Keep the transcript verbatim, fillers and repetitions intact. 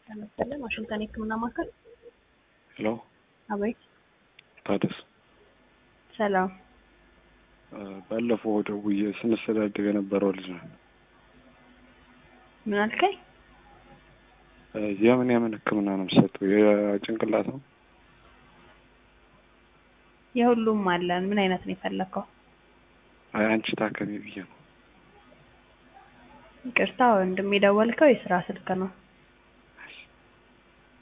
ተመስገን ዋሽንግተን የህክምና ማዕከል። ሄሎ አቤት። ታደስ ሰላም። ባለፈው ደውዬ ስንሰዳደብ የነበረው ልጅ ነው። ምን አልከኝ? የምን የምን ህክምና ነው የምትሰጠው? የጭንቅላት ነው? የሁሉም አለን። ምን አይነት ነው የፈለከው? አይ አንቺ ታከሚ ብዬ ነው። ይቅርታ ወንድም የደወልከው የስራ ስልክ ነው።